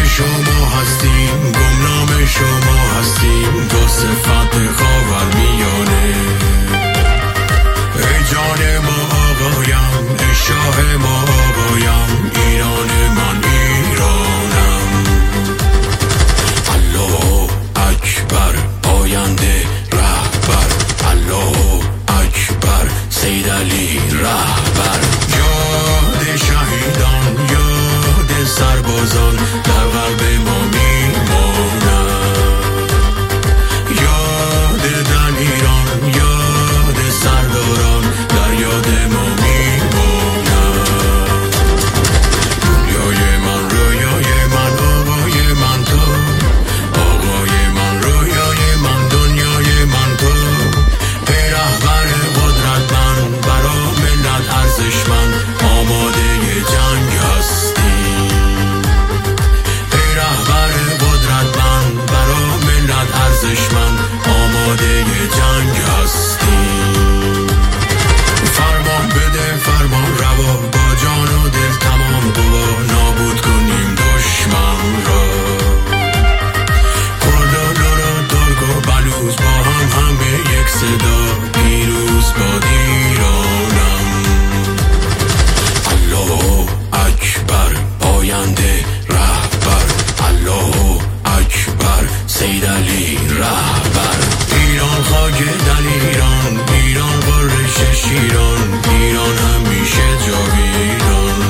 شما هستیم، گمنام شما هستیم، دو صفت خاورمیانه. ای جان ما آقایم، ای شاه ما آقایم، ایران من ایرانم. الله اکبر آینده رهبر، الله اکبر سید علی رهبر. یاد شهیدان، یاد سربازان در قلب ما میماند. یاد دلیران، یاد سرداران در یاد ما میماند. دنیای من، رویای من، آقای من تو، آقای من، رویای من، دنیای من تو. ای رهبر قدرتمند، برا ملت ارزشمند، آماده جنگ هستی. ای رهبر قدرتمند، برا ملت ارزشمند، آماده جنگ هستی. فرمان بده فرمان روا، با جان و دل تمام قوا، نابود کنیم دشمن را. کرد و لر و ترک و بلوز با هم همه یک صدا، پیروز باد ایرانم. الله اکبر آینده رهبر، الله اکبر سید علی رهبر. ایران خاک دلیران، ایران غرش شیران، ایران همیشه جاویدان.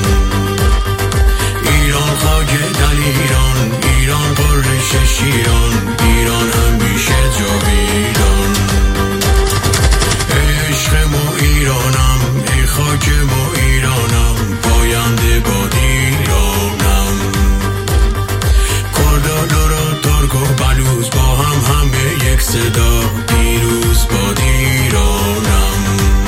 ایران خاک دلیران، ایران غرش شیران، ایران همیشه جاویدان. ای عشق ما ایرانم، ای خاک ما ایرانم، پاینده باد ایرانم. کرد و لر و ترک و بلوز با هم همه یک صدا، پیروز باد ایرانم.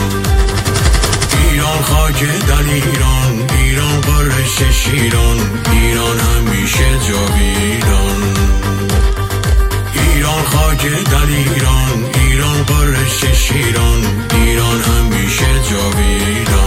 ایران خاک دلیران، ایران غرش شیران، ایران همیشه جاویدان. ایران خاک دلیران، ایران غرش شیران، ایران همیشه جاویدان.